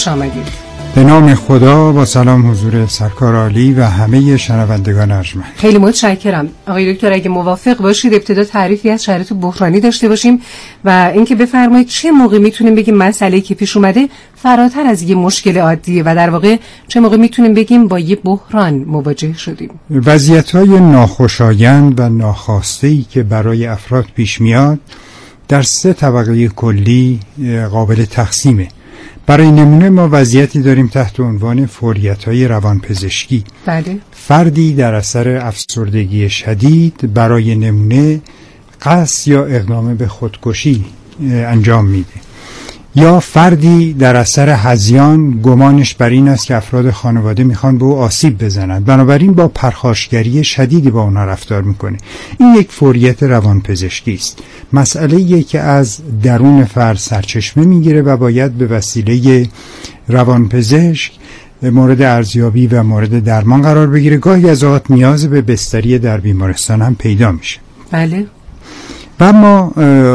خوش آمدید. به نام خدا و سلام حضور سرکار عالی و همه شنوندگان ارجمند. خیلی متشکرم آقای دکتر. اگه موافق باشید ابتدا تعریفی از شرایط بحرانی داشته باشیم و اینکه بفرمایید چه موقع میتونیم بگیم مسئله‌ای که پیش اومده فراتر از یه مشکل عادیه و در واقع چه موقع میتونیم بگیم با یه بحران مواجه شدیم. وضعیت‌های ناخوشایند و ناخواسته‌ای که برای افراد پیش میاد در 3 طبقه کلی قابل تقسیمه. برای نمونه ما وضعیتی داریم تحت عنوان فوریت‌های روانپزشکی. بله. فردی در اثر افسردگی شدید برای نمونه قصد یا اقدام به خودکشی انجام میده، یا فردی در اثر هذیان گمانش بر این است که افراد خانواده میخوان به او آسیب بزنند، بنابراین با پرخاشگری شدیدی با اونها رفتار میکنه. این یک فوریت روانپزشکی است. مسئله‌ایه که از درون فرد سرچشمه میگیره و باید به وسیله روانپزشک مورد ارزیابی و مورد درمان قرار بگیره. گاهی از اوقات نیاز به بستری در بیمارستان هم پیدا میشه. بله. و اما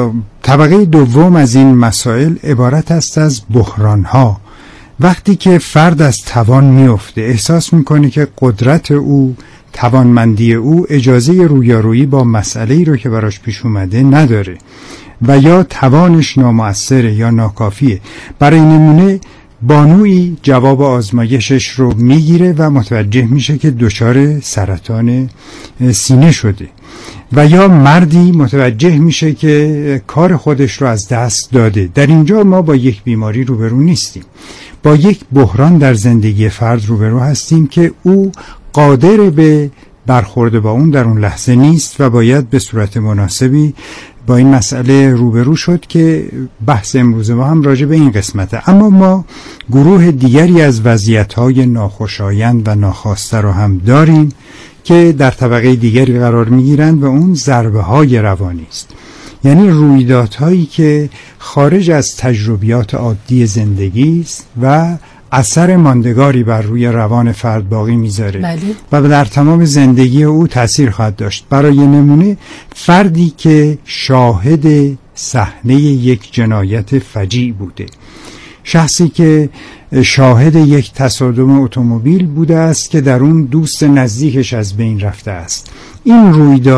طبقه دوم از این مسائل عبارت است از بحران‌ها. وقتی که فرد از توان میفته، احساس میکنه که قدرت او، توانمندی او اجازه رویارویی با مسئله‌ای رو که براش پیش اومده نداره و یا توانش نامؤثره یا ناکافیه. برای نمونه بانویی جواب آزمایشش رو میگیره و متوجه میشه که دچار سرطان سینه شده، و یا مردی متوجه میشه که کار خودش رو از دست داده. در اینجا ما با یک بیماری روبرو نیستیم، با یک بحران در زندگی فرد روبرو هستیم که او قادر به برخورد با اون در اون لحظه نیست و باید به صورت مناسبی با این مسئله روبرو شد که بحث امروز ما هم راجع به این قسمته. اما ما گروه دیگری از وضعیت‌های ناخوشایند و ناخواسته رو هم داریم که در طبقه دیگری قرار می‌گیرند و اون ضربه‌های روانی است، یعنی رویدادهایی که خارج از تجربیات عادی زندگی است و اثر ماندگاری بر روی روان فرد باقی میذاره. بله. و در تمام زندگی او تأثیر خواهد داشت. برای نمونه فردی که شاهد صحنه یک جنایت فجیع بوده، شخصی که شاهد یک تصادم اتومبیل بوده است که در اون دوست نزدیکش از بین رفته است. این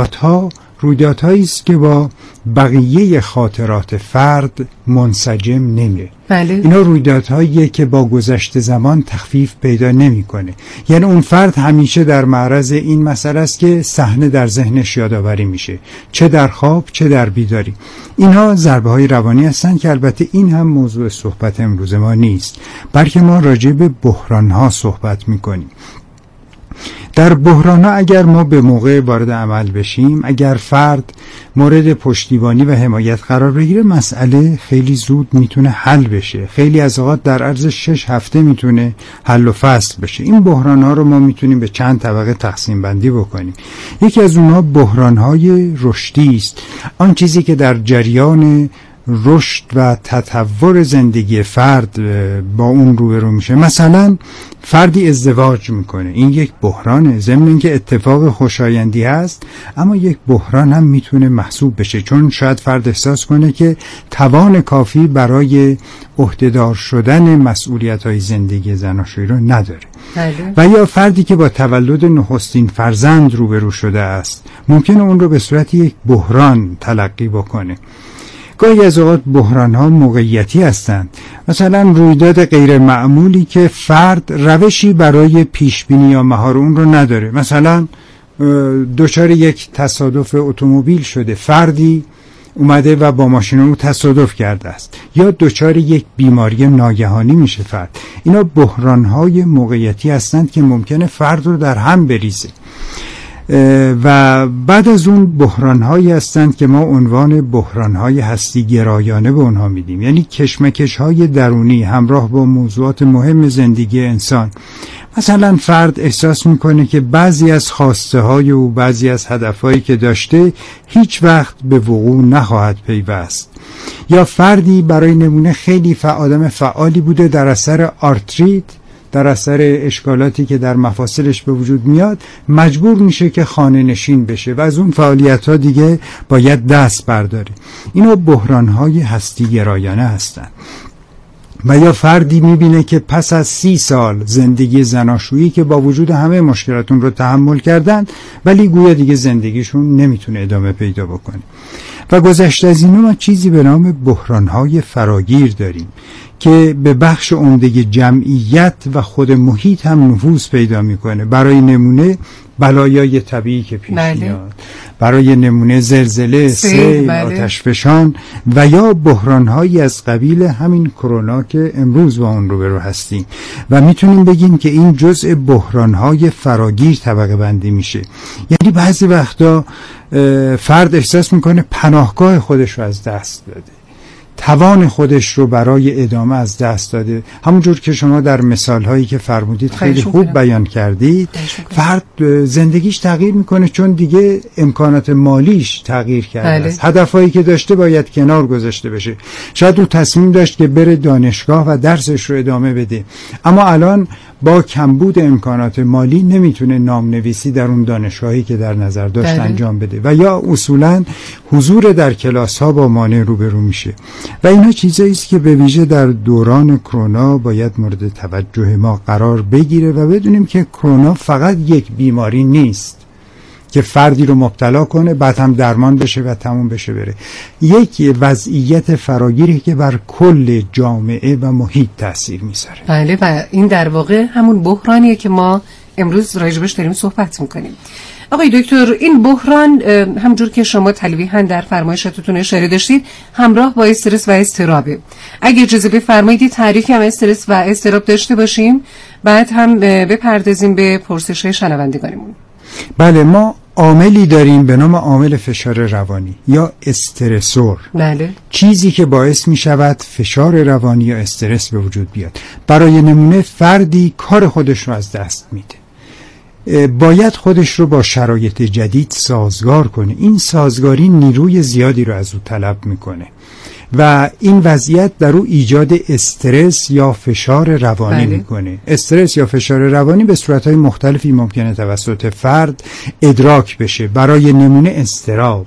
رویدادهایی است که با بقیه خاطرات فرد منسجم نمیره. بله. اینا رویدادهاییه که با گذشت زمان تخفیف پیدا نمیکنه. یعنی اون فرد همیشه در معرض این مسئله است که صحنه در ذهنش یادآوری میشه، چه در خواب چه در بیداری. اینها ضربه‌های روانی هستند که البته این هم موضوع صحبت امروز ما نیست، بلکه ما راجع به بحران‌ها صحبت میکنیم. در بحران‌ها اگر ما به موقع وارد عمل بشیم، اگر فرد مورد پشتیبانی و حمایت قرار بگیره، مسئله خیلی زود میتونه حل بشه. خیلی از اوقات در عرض 6 هفته میتونه حل و فصل بشه. این بحران‌ها رو ما میتونیم به چند طبقه تقسیم بندی بکنیم. یکی از اونها بحران‌های رشدی است. آن چیزی که در جریان رشد و تطور زندگی فرد با اون روبرو میشه. مثلا فردی ازدواج میکنه، این یک بحرانه، ضمن اینکه اتفاق خوشایندی هست اما یک بحران هم میتونه محسوب بشه، چون شاید فرد احساس کنه که توان کافی برای عهدهدار شدن مسئولیت‌های زندگی زناشویی رو نداره. بله. و یا فردی که با تولد نخستین فرزند روبرو شده است، ممکنه اون رو به صورت یک بحران تلقی بکنه. گاهی از اوقات بحران‌ها موقعیتی هستند. مثلا رویداد غیر معمولی که فرد روشی برای پیشبینی یا مهار اون رو نداره. مثلا دچار یک تصادف اتومبیل شده، فردی اومده و با ماشین او تصادف کرده است، یا دچار یک بیماری ناگهانی میشه فرد. اینا بحران‌های موقعیتی هستند که ممکنه فرد رو در هم بریزه. و بعد از اون بحران‌هایی هستند که ما عنوان بحران‌های هستی گرایانه به اونها میدیم، یعنی کشمکش‌های درونی همراه با موضوعات مهم زندگی انسان. مثلا فرد احساس میکنه که بعضی از خواسته‌های او، بعضی از هدفهایی که داشته هیچ وقت به وقوع نخواهد پیوست. یا فردی برای نمونه خیلی آدم فعالی بوده، در اثر آرتریت، در اثر اشکالاتی که در مفاصلش به وجود میاد، مجبور میشه که خانه نشین بشه و از اون فعالیت‌ها دیگه باید دست برداره. اینا بحران‌های هستی گرایانه هستن. و یا فردی میبینه که پس از 30 سال زندگی زناشویی که با وجود همه مشکلاتون رو تحمل کردن ولی گویا دیگه زندگیشون نمیتونه ادامه پیدا بکنه. و گذشته از اینو ما چیزی به نام بحرانهای فراگیر داریم که به بخش عمده جمعیت و خود محیط هم نفوذ پیدا میکنه. برای نمونه بلایای طبیعی که پیش میاد، برای نمونه زلزله، سیل، آتشفشان و یا بحرانهایی از قبیل همین کرونا که امروز با اون روبرو هستیم و میتونیم بگیم که این جزء بحرانهای فراگیر طبقه بندی میشه. یعنی بعضی وقتا فرد احساس میکنه پناهگاه خودش رو از دست داده، توان خودش رو برای ادامه از دست داده. همونجور که شما در مثالهایی که فرمودید خیلی خوب بیان کردید، فرد زندگیش تغییر میکنه چون دیگه امکانات مالیش تغییر کرده است. هدفهایی که داشته باید کنار گذاشته بشه. شاید او تصمیم داشت که بره دانشگاه و درسش رو ادامه بده، اما الان با کمبود امکانات مالی نمیتونه نامنویسی در اون دانشگاهی که در نظر داشت انجام بده و یا اصولاً حضور در کلاس ها با مانع روبرو میشه. و اینا چیزایی است که به ویژه در دوران کرونا باید مورد توجه ما قرار بگیره و بدونیم که کرونا فقط یک بیماری نیست که فردی رو مبتلا کنه بعد هم درمان بشه و تموم بشه بره. یک وضعیت فراگیری که بر کل جامعه و محیط تاثیر میذاره. بله، و این در واقع همون بحرانیه که ما امروز راجبش داریم صحبت میکنیم. آقای دکتر، این بحران همونجور که شما تلویحاً در فرمایشاتتون اشاره داشتید همراه با استرس و اضطرابه. اگه اجازه بفرمایید تعریفی هم استرس و اضطراب داشته باشیم، بعد هم بپردازیم به پرسش‌های شنوندگانمون. بله، ما عاملی داریم به نام عامل فشار روانی یا استرسور. بله. چیزی که باعث می شود فشار روانی یا استرس به وجود بیاد. برای نمونه فردی کار خودش رو از دست میده، باید خودش رو با شرایط جدید سازگار کنه. این سازگاری نیروی زیادی رو از او طلب میکنه و این وضعیت در او ایجاد استرس یا فشار روانی میکنه. استرس یا فشار روانی به صورتهای مختلفی ممکنه توسط فرد ادراک بشه. برای نمونه اضطراب،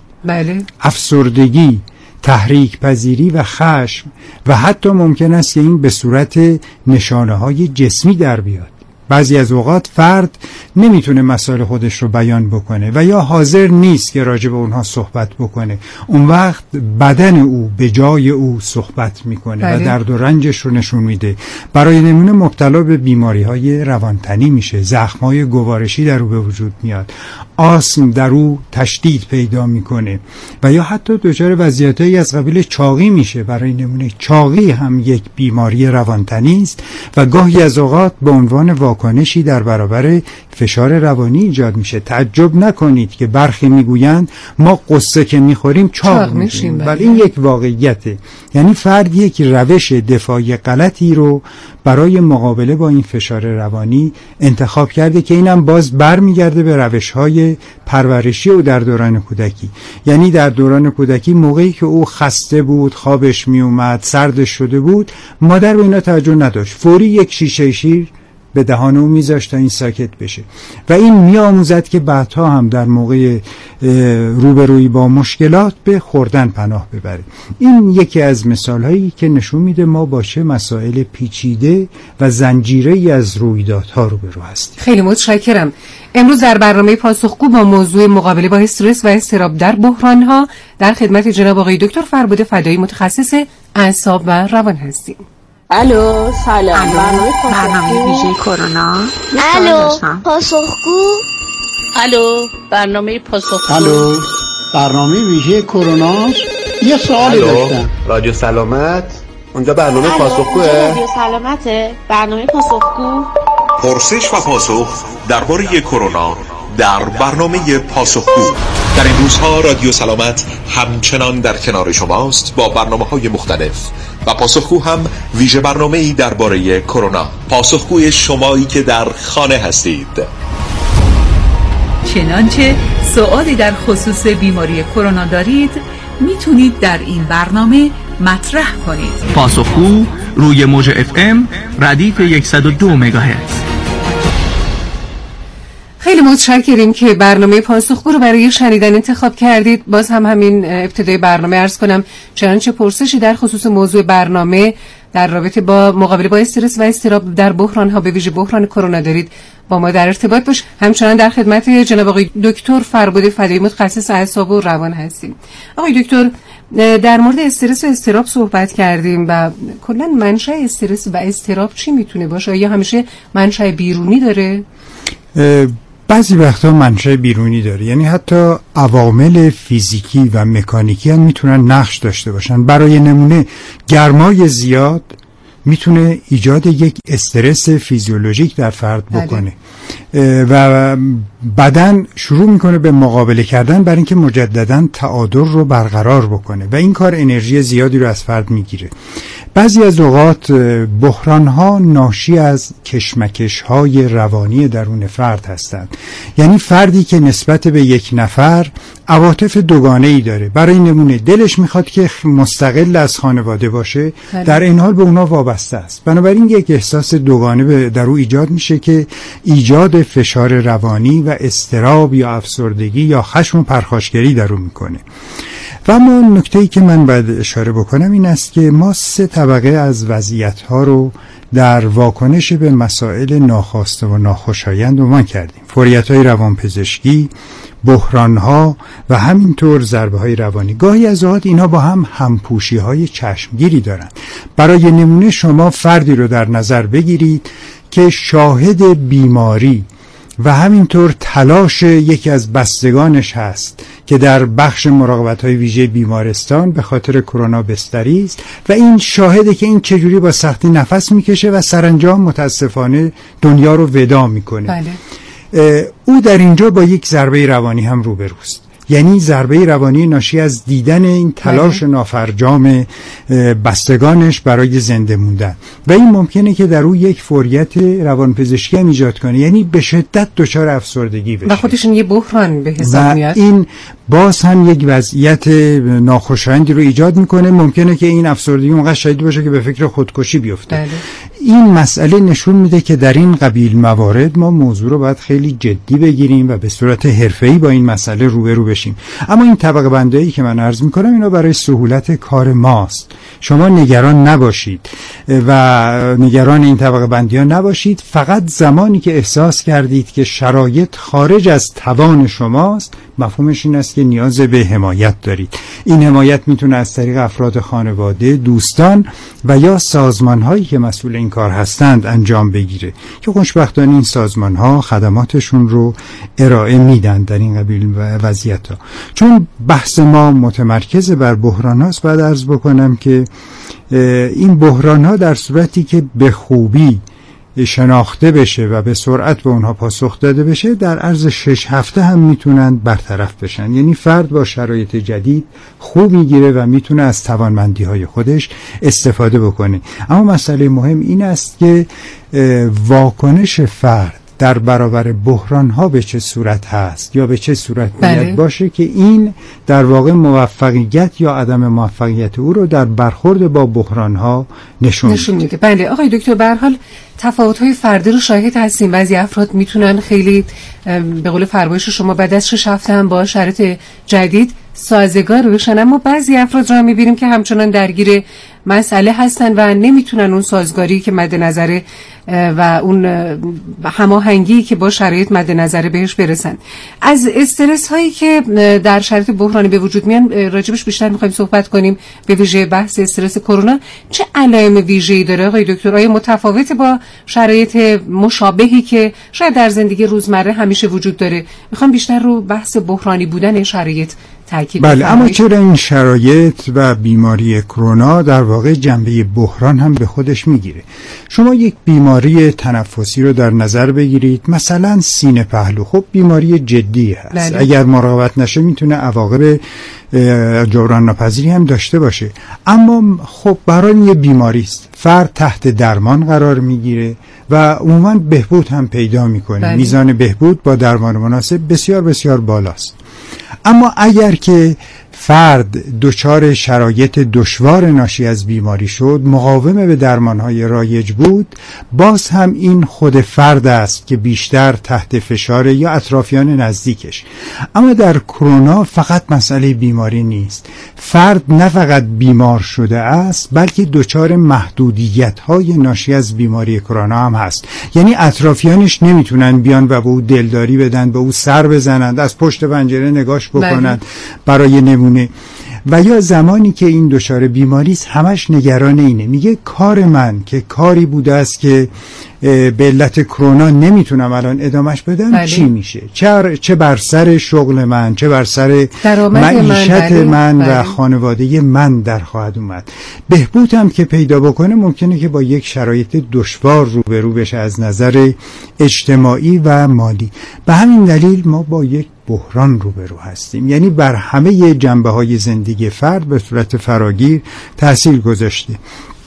افسردگی، تحریک پذیری و خشم و حتی ممکن است که این به صورت نشانه های جسمی در بیاد. بعضی از اوقات فرد نمیتونه مسائل خودش رو بیان بکنه و یا حاضر نیست که راجع به اونها صحبت بکنه. اون وقت بدن او به جای او صحبت میکنه و درد و رنجش رو نشون میده. برای نمونه مبتلا به بیماری‌های روانتنی میشه، زخم‌های گوارشی در او به وجود میاد، آسم در او تشدید پیدا میکنه و یا حتی دچار وضعیتایی از قبیل چاقی میشه. برای نمونه چاقی هم یک بیماری روانتنی است و گاهی از اوقات به عنوان واکنشی در برابر فشار روانی ایجاد میشه. تعجب نکنید که برخی میگویند ما قصه که میخوریم چاق میشیم، ولی این یک واقعیته. یعنی فرد یک روش دفاعی غلطی رو برای مقابله با این فشار روانی انتخاب کرده که اینم باز برمیگرده به روش‌های پرورشی او در دوران کودکی. یعنی در دوران کودکی موقعی که او خسته بود، خوابش میومد، سردش شده بود، مادر به اینا توجه نداشت، فوری یک شیشه شیر به دهان او میذاشت تا این ساکت بشه و این میآموزد که بعدها هم در موقع روبرویی با مشکلات به خوردن پناه ببره. این یکی از مثالهایی که نشون میده ما با چه مسائل پیچیده و زنجیره‌ای از رویدادها روبرو هستیم. خیلی متشکرم. امروز در برنامه پاسخگو با موضوع مقابله با استرس و اضطراب در بحران‌ها در خدمت جناب آقای دکتر فربود فدایی متخصص اعصاب و روان هستیم. الو، سلام. برنامه ویژه کرونا. الو، پاسخگو. الو، برنامه پاسخگو. الو، برنامه ویژه کرونا. یه سوالی داشتم. رادیو سلامت، اونجا برنامه پاسخگوه؟ رادیو سلامته، برنامه پاسخگو. پرسش و پاسخ درباره کرونا در برنامه پاسخگو. در این روزها رادیو سلامت همچنان در کنار شماست با برنامه‌های مختلف و پاسخگو هم ویژه برنامه‌ای درباره کرونا. پاسخگوی شمایی که در خانه هستید. چنانچه سوالی در خصوص بیماری کرونا دارید میتونید در این برنامه مطرح کنید. پاسخگو روی موج FM ردیف 102 مگاهرتز. خیلی متشکریم که برنامه پاسخگو رو برای شنیدن انتخاب کردید. باز هم همین ابتدای برنامه عرض کنم چنانچه پرسشی در خصوص موضوع برنامه در رابطه با مقابله با استرس و اضطراب در بحران ها به ویژه بحران کرونا دارید با ما در ارتباط باش. همچنان در خدمت جناب آقای دکتر فربود فدایی متخصص اعصاب و روان هستیم. آقای دکتر، در مورد استرس و اضطراب صحبت کردیم و کلا منشأ استرس و اضطراب چی میتونه باشه؟ یا همیشه منشأ بیرونی داره؟ بعضی وقتا منشأ بیرونی داره، یعنی حتی عوامل فیزیکی و مکانیکی هم میتونن نقش داشته باشن. برای نمونه گرمای زیاد میتونه ایجاد یک استرس فیزیولوژیک در فرد بکنه و بدن شروع میکنه به مقابله کردن برای اینکه مجددا تعادل رو برقرار بکنه و این کار انرژی زیادی رو از فرد میگیره. بعضی از اوقات بحران‌ها ناشی از کشمکش‌های روانی درون فرد هستند. یعنی فردی که نسبت به یک نفر عواطف دوگانه‌ای داره، برای نمونه دلش میخواد که مستقل از خانواده باشه، در این حال به اونا وابسته است. بنابراین یک احساس دوگانه در او ایجاد میشه که ایجاد فشار روانی و اضطراب یا افسردگی یا خشم و پرخاشگری در او میکنه. و اما نکته‌ای که من باید اشاره بکنم این است که ما 3 طبقه از وضعیت‌ها رو در واکنش به مسائل ناخواسته و ناخوشایند عنوان کردیم: فوریت‌های روانپزشکی، بحران‌ها و همینطور ضربه‌های روانی. گاهی از اوقات اینا با هم همپوشی‌های چشمگیری دارند. برای نمونه شما فردی رو در نظر بگیرید که شاهد بیماری و همینطور تلاش یکی از بستگانش هست که در بخش مراقبت‌های ویژه بیمارستان به خاطر کرونا بستری است و این شاهده که این چجوری با سختی نفس میکشه و سرانجام متاسفانه دنیا رو وداع میکنه. بله. او در اینجا با یک ضربه روانی هم روبروست، یعنی ضربه روانی ناشی از دیدن این تلاش نافرجام بستگانش برای زنده موندن و این ممکنه که در او یک فوریت روانپزشکی هم ایجاد کنه، یعنی به شدت دچار افسردگی بشه و خودش یه بحران به حساب میاد. این باز هم یک وضعیت ناخوشایندی رو ایجاد میکنه. ممکنه که این افسردگی اونقدر شدید باشه که به فکر خودکشی بیفته. بله. این مسئله نشون میده که در این قبیل موارد ما موضوع رو باید خیلی جدی بگیریم و به صورت حرفه‌ای با این مسئله روبرو بشیم. اما این طبقه بندی که من عرض میکنم اینا برای سهولت کار ماست. شما نگران نباشید و نگران این طبقه بندی ها نباشید. فقط زمانی که احساس کردید که شرایط خارج از توان شماست، مفهومش این است که نیاز به حمایت دارید. این حمایت میتونه از طریق افراد خانواده، دوستان و یا سازمان هایی که مسئول این کار هستند انجام بگیره که خوشبختانه این سازمان ها خدماتشون رو ارائه میدن در این قبیل وضعیت ها. چون بحث ما متمرکز بر بحران هاست، باید عرض بکنم که این بحران ها در صورتی که به خوبی شناخته بشه و به سرعت به اونها پاسخ داده بشه، در عرض 6 هفته هم میتونن برطرف بشن. یعنی فرد با شرایط جدید خوب میگیره و میتونه از توانمندی های خودش استفاده بکنه. اما مسئله مهم این است که واکنش فرد در برابر بحران ها به چه صورت هست یا به چه صورت باید باشه که این در واقع موفقیت یا عدم موفقیت او رو در برخورد با بحران ها نشون میده. بله آقای دکتر، به هر حال تفاوت های فردی رو شاهد هستیم. بعضی افراد میتونن خیلی به قول فرمایش شما بعد از 6 هفته هم با شرایط جدید سازگار بشن، اما بعضی افراد رو میبینیم که همچنان درگیر مسئله هستن و نمیتونن اون سازگاری که مد نظره و اون هماهنگی که با شرایط مد نظره بهش برسن. از استرس هایی که در شرایط بحرانی به وجود میان راجبش بیشتر میخوایم صحبت کنیم، به ویژه بحث استرس کرونا. چه علائم ویژه‌ای داره آقای دکتر؟ آیا متفاوت با شرایط مشابهی که شاید در زندگی روزمره همیشه وجود داره؟ میخوام بیشتر رو بحث بحرانی بودن شرایط تاکید کنم. بله، اما چرا این شرایط و بیماری کرونا در واقع جنبه بحران هم به خودش میگیره؟ شما یک بیماری تنفسی رو در نظر بگیرید، مثلا سینه پهلو. خب بیماری جدی هست. بله. اگر مراقبت نشه میتونه عواقب جبران ناپذیری هم داشته باشه. اما خب برای یه بیماری است، فرد تحت درمان قرار میگیره و عموما بهبود هم پیدا میکنه. بله. میزان بهبود با درمان مناسب بسیار بسیار بالاست. اما اگر که فرد دچار شرایط دشوار ناشی از بیماری شد، مقاوم به درمانهای رایج بود، باز هم این خود فرد است که بیشتر تحت فشار یا اطرافیان نزدیکش. اما در کرونا فقط مسئله بیماری نیست. فرد نه فقط بیمار شده است بلکه دچار محدودیت‌های ناشی از بیماری کرونا هم هست. یعنی اطرافیانش نمیتونن بیان و به او دلداری بدن، به او سر بزنند، از پشت پنجره نگاش بکنند برای نمونه. و یا زمانی که این دچار بیماری است همش نگران اینه، میگه کار من که کاری بوده است که به علت کرونا نمیتونم الان ادامش بدم چی میشه، چه بر سر شغل من، چه بر سر معیشت من و خانواده من در خواهد اومد. بهبود هم که پیدا بکنه ممکنه که با یک شرایط دشوار روبرو بشه از نظر اجتماعی و مالی. به همین دلیل ما با یک بحران روبرو هستیم، یعنی بر همه جنبه‌های زندگی فرد به صورت فراگیر تأثیر گذاشته.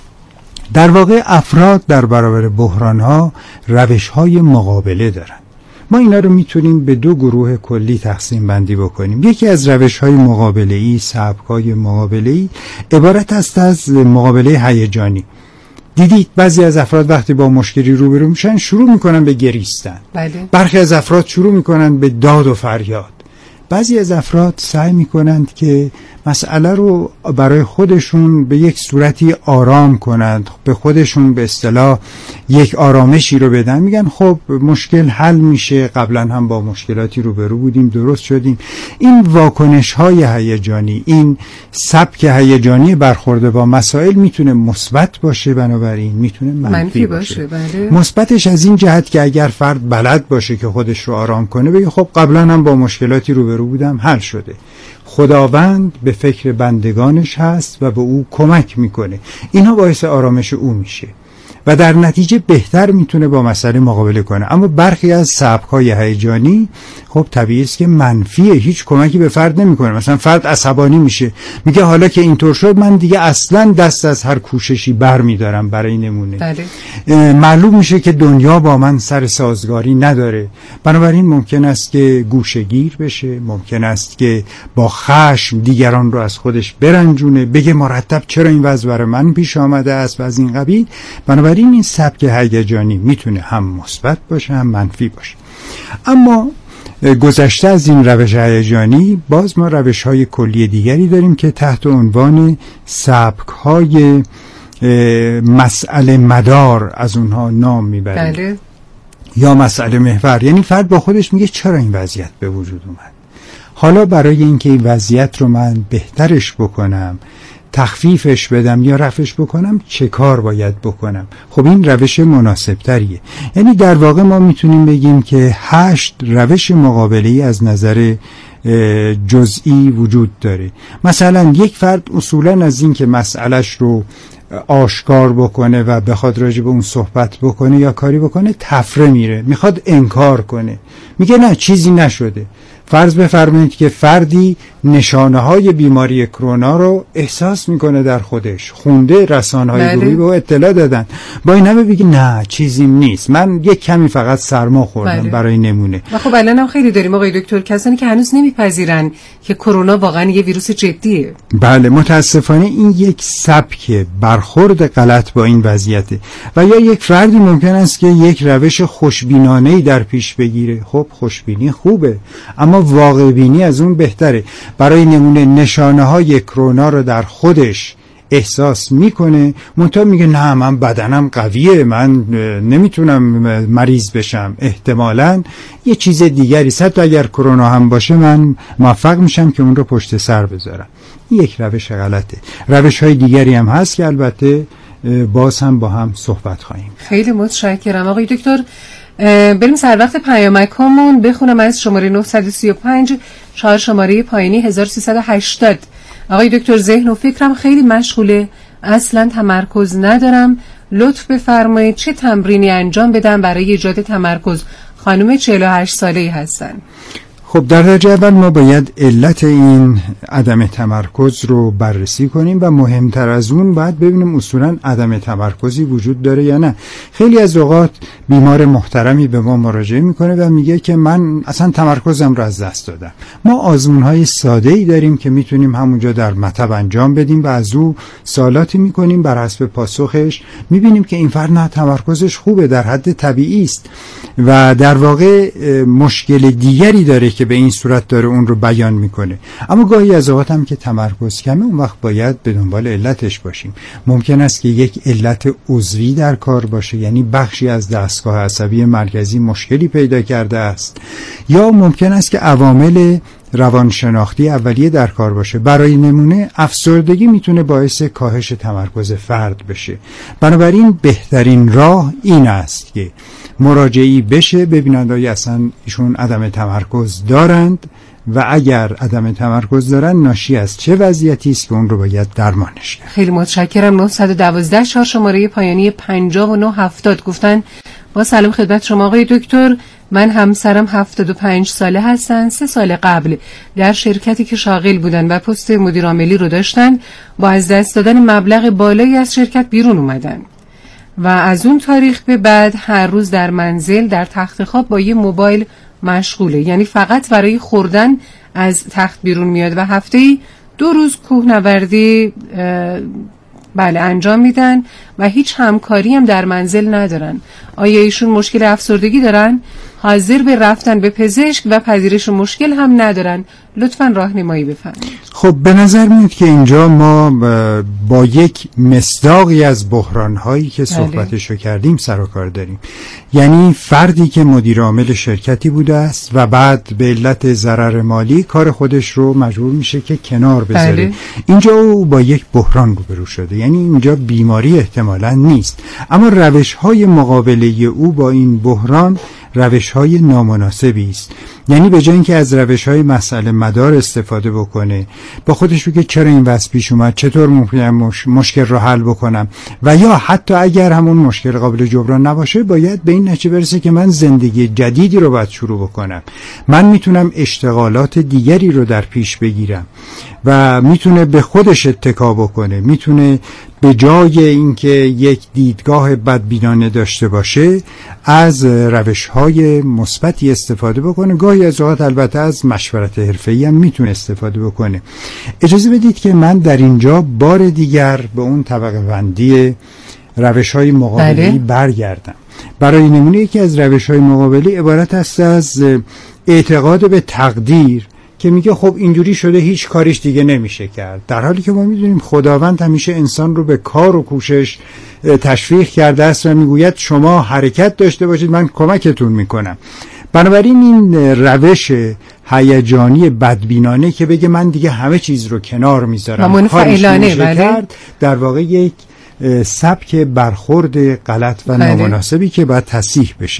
در واقع افراد در برابر بحران‌ها روش‌های مقابله دارند. ما اینا رو میتونیم به دو گروه کلی تقسیم بندی بکنیم. یکی از روش‌های مقابله‌ای، سبک‌های مقابله‌ای عبارت است از مقابله هیجانی. دیدید بعضی از افراد وقتی با مشکلی روبرو میشن شروع میکنن به گریستن. برخی از افراد شروع میکنن به داد و فریاد. بعضی از افراد سعی میکنند که مسئله رو برای خودشون به یک صورتی آرام کنند، به خودشون به اصطلاح یک آرامشی رو بدن، میگن خب مشکل حل میشه، قبلا هم با مشکلاتی روبرو بودیم درست شدیم. این واکنش های هیجانی، این سبک هیجانی برخورد با مسائل میتونه مثبت باشه، بنابراین میتونه منفی باشه. مثبتش از این جهت که اگر فرد بلد باشه که خودش رو آرام کنه، بگه خب قبلا هم با مشکلاتی روبرو بودم حل شده، خداوند به فکر بندگانش هست و به او کمک میکنه، اینها باعث آرامش او میشه و در نتیجه بهتر میتونه با مسئله مقابله کنه. اما برخی از سبک‌های هیجانی خب طبیعی است که منفیه، هیچ کمکی به فرد نمیکنه. مثلا فرد عصبانی میشه، میگه حالا که اینطور شد من دیگه اصلا دست از هر کوششی بر میدارم برای نمونه. معلوم میشه که دنیا با من سر سازگاری نداره، بنابراین ممکن است که گوشه‌گیر بشه، ممکن است که با خشم دیگران رو از خودش برنجونه، بگه مرتب چرا این وضع برای من پیش آمده است و از این قبیل. بنابراین این سبک هیجانی میتونه هم مثبت باشه هم منفی باشه. اما گذشته از این روش هیجانی باز ما روش‌های کلی دیگری داریم که تحت عنوان سبک‌های مسئله مدار از اونها نام میبریم. یا مسئله محور، یعنی فرد با خودش میگه چرا این وضعیت به وجود اومد، حالا برای اینکه این وضعیت رو من بهترش بکنم، تخفیفش بدم یا رفعش بکنم، چه کار باید بکنم. خب این روش مناسب تریه. یعنی در واقع ما میتونیم بگیم که 8 روش مقابله‌ای از نظر جزئی وجود داره. مثلا یک فرد اصولا از این که مسئلهش رو آشکار بکنه و بخواد راجع به اون صحبت بکنه یا کاری بکنه تفره میره، میخواد انکار کنه، میگه نه چیزی نشده. فرض بفرمایید که فردی نشانه های بیماری کرونا رو احساس میکنه در خودش، خونده، رسانه‌های گروهی به او اطلاع دادن، با این همه بگه نه چیزی نیست، من یک کمی فقط سرما خوردم برای نمونه. و خب الان هم خیلی داریم آقای دکتر کسانی که هنوز نمیپذیرن که کرونا واقعا یه ویروس جدیه. بله، متاسفانه این یک سبک برخورد غلط با این وضعیته. و یا یک فردی ممکن است که یک روش خوشبینانه‌ای در پیش بگیره. خب خوشبینی خوبه، اما واقع بینی از اون بهتره. برای نمونه نشانه های کرونا رو در خودش احساس میکنه، منتها میگه نه من بدنم قویه، من نمیتونم مریض بشم، احتمالاً یه چیز دیگری حتی اگر کرونا هم باشه من موفق میشم که اون رو پشت سر بذارم. این یک روش غلطه. روش های دیگری هم هست که البته باز هم با هم صحبت خواهیم. خیلی متشکرم آقای دکتر. بریم سر وقت پیامک هامون. بخونم از شماره 935 4 شماره پایینی 1380. آقای دکتر ذهن و فکرم خیلی مشغوله، اصلا تمرکز ندارم، لطف بفرمایید چه تمرینی انجام بدم برای ایجاد تمرکز؟ خانم 48 ساله‌ای هستن. خب در درجه اول ما باید علت این عدم تمرکز رو بررسی کنیم و مهمتر از اون باید ببینیم اصولا عدم تمرکزی وجود داره یا نه. خیلی از اوقات بیمار محترمی به ما مراجعه میکنه و میگه که من اصلا تمرکزم رو از دست دادم. ما آزمون‌های ساده‌ای داریم که میتونیم همونجا در مطب انجام بدیم و از او سوالاتی میکنیم، بر حسب پاسخش میبینیم که این فرد نه تمرکزش خوبه، در حد طبیعی است و در واقع مشکل دیگری داره که به این صورت داره اون رو بیان میکنه. اما گاهی از اوقات هم که تمرکز کمه، اون وقت باید به دنبال علتش باشیم. ممکن است که یک علت عضوی در کار باشه، یعنی بخشی از دستگاه عصبی مرکزی مشکلی پیدا کرده است، یا ممکن است که عوامل روانشناختی اولیه در کار باشه. برای نمونه افسردگی میتونه باعث کاهش تمرکز فرد بشه. بنابراین بهترین راه این است که مراجعی بشه، ببینند آیا اصلا ایشون عدم تمرکز دارند و اگر عدم تمرکز دارن ناشی از چه وضعیتی است که اون رو باید درمانش کرد. خیلی متشکرم. 912 4 شماره پایانی 5970 گفتن با سلام خدمت شما آقای دکتر، من همسرم 75 ساله هستن. 3 سال قبل در شرکتی که شاغل بودن و پست مدیر عاملی رو داشتن با از دست دادن مبلغ بالایی از شرکت بیرون اومدن و از اون تاریخ به بعد هر روز در منزل در تخت خواب با یه موبایل مشغوله، یعنی فقط برای خوردن از تخت بیرون میاد و هفته‌ای 2 روز کوهنوردی انجام میدن و هیچ همکاری هم در منزل ندارن. آیا ایشون مشکل افسردگی دارن؟ حاضر به رفتن به پزشک و پذیرش مشکل هم ندارن. لطفاً راهنمایی بفرمایید. خب به نظر میاد که اینجا ما با یک مصداقی از بحران‌هایی که صحبتشو کردیم سر و کار داریم. یعنی فردی که مدیر عامل شرکتی بوده است و بعد به علت ضرر مالی کار خودش رو مجبور میشه که کنار بذاره. اینجا او با یک بحران روبرو شده. یعنی اینجا بیماری احتمالاً نیست، اما روش‌های مقابله او با این بحران روش‌های نامناسبی است. یعنی به جای اینکه از روش‌های مسئله مدار استفاده بکنه، با خودش بگه چرا این وضع پیش اومد، چطور ممکنه مشکل رو حل بکنم، و یا حتی اگر همون مشکل قابل جبران نباشه باید به این نتیجه برسه که من زندگی جدیدی رو باید شروع بکنم، من میتونم اشتغالات دیگری رو در پیش بگیرم و میتونه به خودش اتکا بکنه، میتونه به جای اینکه یک دیدگاه بدبینانه داشته باشه از روش‌های مثبتی استفاده بکنه. گاهی از اوقات البته از مشورت حرفه‌ای هم میتونه استفاده بکنه. اجازه بدید که من در اینجا بار دیگر به اون طبقه بندی روش‌های مقابلی برگردم. برای نمونه یکی از روش‌های مقابلی عبارت است از اعتقاد به تقدیر که میگه خب اینجوری شده هیچ کاریش دیگه نمیشه کرد، در حالی که ما میدونیم خداوند همیشه انسان رو به کار و کوشش تشویق کرده است و میگوید شما حرکت داشته باشید من کمکتون میکنم. بنابراین این روش هیجانی بدبینانه که بگه من دیگه همه چیز رو کنار میذارم منفعلانه کرد، در واقع یک سبک برخورد غلط و نامناسبی که باید تصحیح بشه.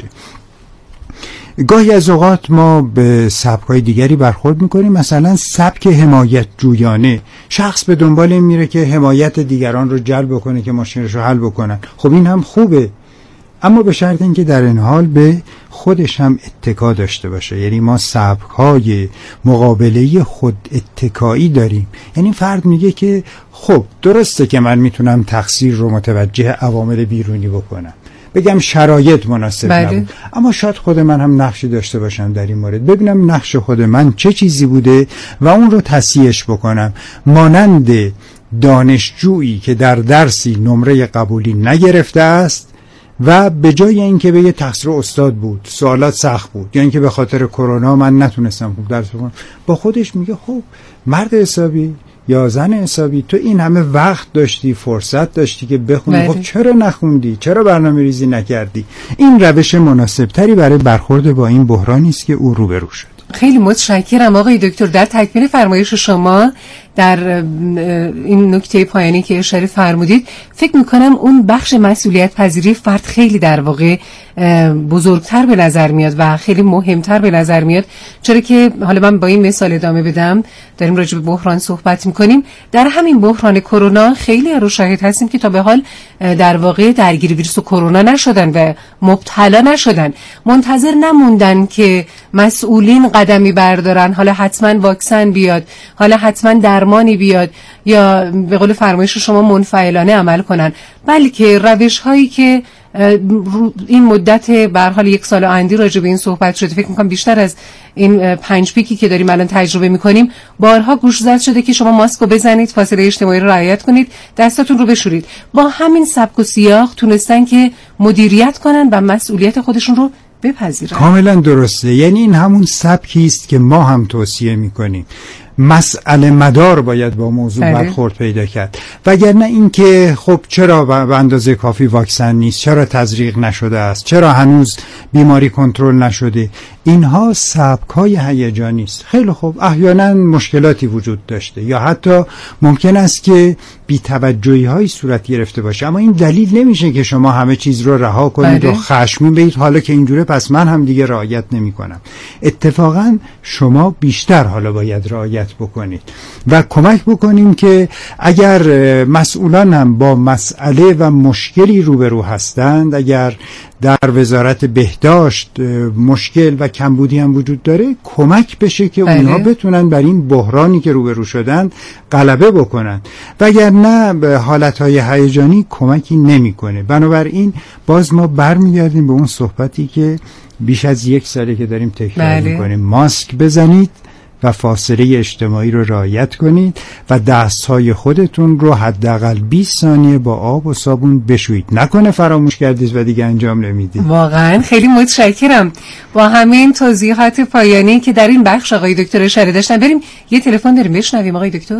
گاهی از اوقات ما به سبک‌های دیگری برخورد میکنیم، مثلا سبک حمایت جویانه. شخص به دنبال این میره که حمایت دیگران رو جلب کنه که مشکلش رو حل بکنن. خب این هم خوبه، اما به شرط اینکه در این حال به خودش هم اتکا داشته باشه. یعنی ما سبک‌های مقابله خود اتکایی داریم. یعنی فرد میگه که خب درسته که من میتونم تقصیر رو متوجه عوامل بیرونی بکنم، بگم شرایط مناسب نبود، اما شاید خود من هم نقشی داشته باشم در این مورد، ببینم نقش خود من چه چیزی بوده و اون رو تصحیحش بکنم. مانند دانشجویی که در درسی نمره قبولی نگرفته است و به جای اینکه بگه تقصیر استاد بود، سوالات سخت بود، یا اینکه به خاطر کرونا من نتونستم خوب درس بخونم، با خودش میگه خب مرد حسابی یا زن حسابی تو این همه وقت داشتی، فرصت داشتی که بخونی، خب چرا نخوندی، چرا برنامه ریزی نکردی؟ این روش مناسبتری برای برخورد با این بحرانی است که او روبرو شد. خیلی متشکرم آقای دکتر. در تکمیل فرمایش شما در این نکته پایانی که اشاره فرمودید، فکر میکنم اون بخش مسئولیت پذیری فرد خیلی در واقع بزرگتر به نظر میاد و خیلی مهمتر به نظر میاد، چرا که حالا من با این مثال ادامه بدم، داریم راجع به بحران صحبت میکنیم. در همین بحران کرونا خیلی رو شاهد هستیم که تا به حال در واقع درگیر ویروس کرونا نشدن و مبتلا نشدن، منتظر نموندن که مسئولین قدمی بردارن، حالا حتما واکسن بیاد، حالا حتما درمان فرمانی بیاد یا به قول فرمایش شما منفعلانه عمل کنن، بلکه روش هایی که این مدت به هر حال 1 سال آینده راجع به این صحبت شده، فکر می‌کنم بیشتر از این 5 پیکی که داریم الان تجربه می‌کنیم بارها گوش زد شده که شما ماسک رو بزنید، فاصله اجتماعی رو رعایت کنید، دستاتون رو بشورید. با همین سبک و سیاق تونستن که مدیریت کنن و مسئولیت خودشون رو بپذیرن. کاملا درسته. یعنی این همون سبکی است که ما هم توصیه می‌کنیم. مسئله مدار باید با موضوع برخورد پیدا کرد، وگرنه این که خب چرا به اندازه کافی واکسن نیست، چرا تزریق نشده است، چرا هنوز بیماری کنترل نشده، اینها سبک‌های هیجانی است. خیلی خوب، احیانا مشکلاتی وجود داشته یا حتی ممکن است که بی‌توجهی‌هایی صورت گرفته باشه، اما این دلیل نمیشه که شما همه چیز رو رها کنید و خشمگین بشید حالا که اینجوره پس من هم دیگه رعایت نمی‌کنم. اتفاقا شما بیشتر حالا باید رعایت بکنید و کمک بکنیم که اگر مسئولان هم با مسئله و مشکلی روبرو هستند، اگر در وزارت بهداشت مشکل و کمبودی هم وجود داره، کمک بشه که اونها بتونن بر این بحرانی که روبرو شدن غلبه بکنن، وگرنه به حالتهای هیجانی کمکی نمیکنه. بنابراین باز ما برمیگردیم به اون صحبتی که بیش از 1 ساله که داریم تکرار میکنیم، ماسک بزنید و فاصله اجتماعی رو رعایت کنید و دستهای خودتون رو حداقل 20 ثانیه با آب و صابون بشویید. نکنه فراموش کردید و دیگه انجام نمیدید. واقعا خیلی متشکرم. با همین توضیحات پایانی که در این بخش آقای دکتر اشاره داشتن، بریم یه تلفن داریم بشنویم. آقای دکتر.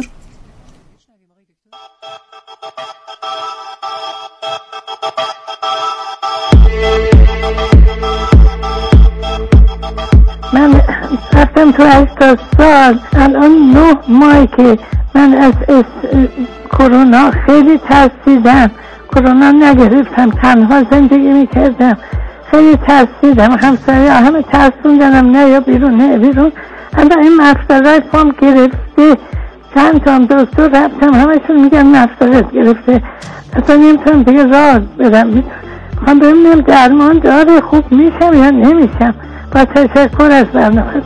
من رفتم تو 80 سال، الان 9 ماه که من از کرونا خیلی ترسیدم. کرونا نگرفتم، تنها زندگی میکردم، خیلی ترسیدم. همسایه همه ترسوندنم نه یا بیرون نه بیرون. الان این مفصلای پام گرفته، چند تا دکتر رفتم همشون میگن مفصلت گرفته، اصلا نمیتونم دیگه راه برم. میخوام ببینم درمان داره، خوب میشم یا نمیشم. با تشکر از برنامه‌تون.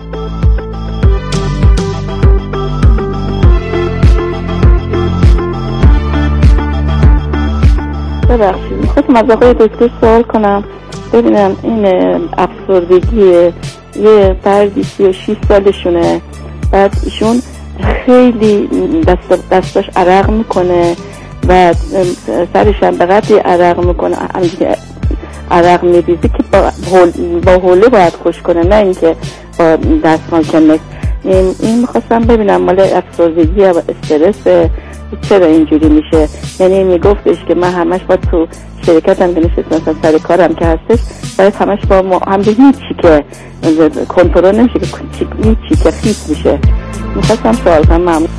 ببخشید میخواستم از آقای دکتر سوال کنم، ببینم این افسردگی یه فردی 36 سالشونه، بعد ایشون خیلی دستاش عرق میکنه و سرش هم به قدری عرق میکنه، عرق میریزه که با حوله باید خوش کنه، نه اینکه با دستمال کنه. این میخواستم ببینم مال افسردگی و استرس چرا اینجوری میشه. یعنی میگفتش که من همش با تو شرکتم که نشستم سر کارم که هستش، باید همش با هم به هیچی که کنترل نمیشه، که هیچی که خیس میشه. میخواستم سوال کنم. ممنون.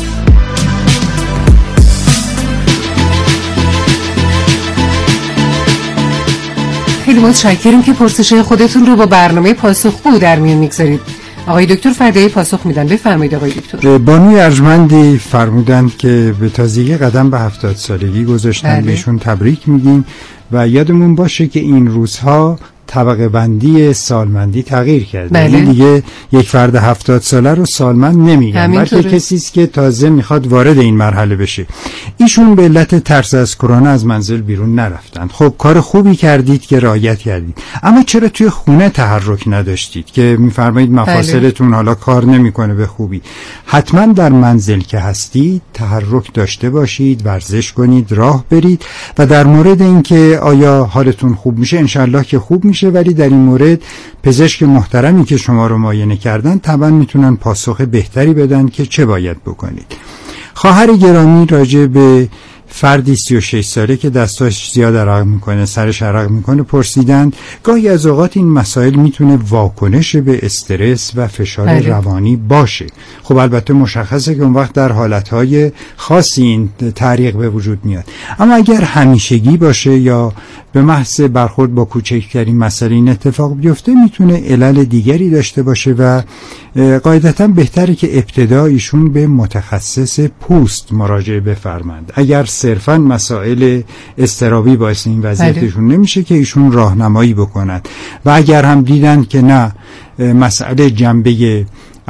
خیلی متشکرم که پرسش خودتون رو با برنامه پاسخگو در میون میگذارید. آقای دکتر فردایی پاسخ میدن. بفرمایید آقای دکتر. بانوی ارجمندی فرمودند که به تازگی قدم به 70 سالگی گذاشتن، بهشون تبریک میگیم و یادمون باشه که این روزها طبقه بندی سالمندی تغییر کرده. یعنی دیگه یک فرد 70 ساله رو سالمند نمیگن، بلکه کسی است که تازه میخواد وارد این مرحله بشه. ایشون به علت ترس از کرونا از منزل بیرون نرفتند. خب کار خوبی کردید که رعایت کردید، اما چرا توی خونه تحرک نداشتید که میفرمایید مفاصلتون حالا کار نمیکنه به خوبی؟ حتما در منزل که هستید تحرک داشته باشید، ورزش کنید، راه برید و در مورد اینکه آیا حالتون خوب میشه، انشالله که خوب میشه، ولی در این مورد پزشک محترمی که شما رو معاینه کردن طبعا میتونن پاسخ بهتری بدن که چه باید بکنید. خواهر گرامی راجع به فردی 36 ساله که دستاش زیاد عرق میکنه، سرش عرق میکنه پرسیدن. گاهی از اوقات این مسائل میتونه واکنش به استرس و فشار روانی باشه. خب البته مشخصه که اون وقت در حالتهای خاصی این تعریق به وجود میاد، اما اگر همیشگی باشه یا به محض برخورد با کوچکترین مسئله این اتفاق بیفته، میتونه علل دیگری داشته باشه و قاعدتا بهتره که ابتدا ایشون به متخصص پوست مراجعه بفرمایند. اگر صرفاً مسائل اضطرابی باعث این وضعیتشون نمیشه که ایشون راهنمایی بکنند و اگر هم دیدن که نه مسئله جنبه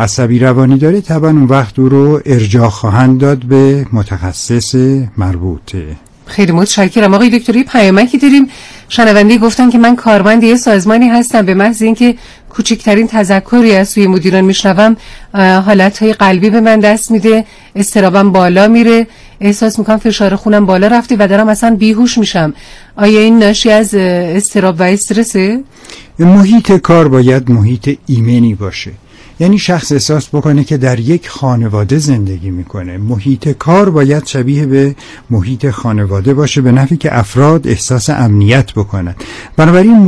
عصبی روانی داره طبعا اون وقت او رو ارجاع خواهند داد به متخصص مربوطه. خیلی متشکرم آقای دکتر. پیامکی داریم. شنونده گفتن که من کارمند یه سازمانی هستم، به محض اینکه کوچکترین تذکری از سوی مدیران میشنوم حالتهای قلبی به من دست میده، اضطرابم بالا میره، احساس میکنم فشار خونم بالا رفته و دارم اصلا بیهوش میشم. آیا این ناشی از اضطراب و استرسه؟ محیط کار باید محیط ایمنی باشه، یعنی شخص احساس بکنه که در یک خانواده زندگی میکنه. محیط کار باید شبیه به محیط خانواده باشه، به نفعی که افراد احساس امنیت بکنن. بنابراین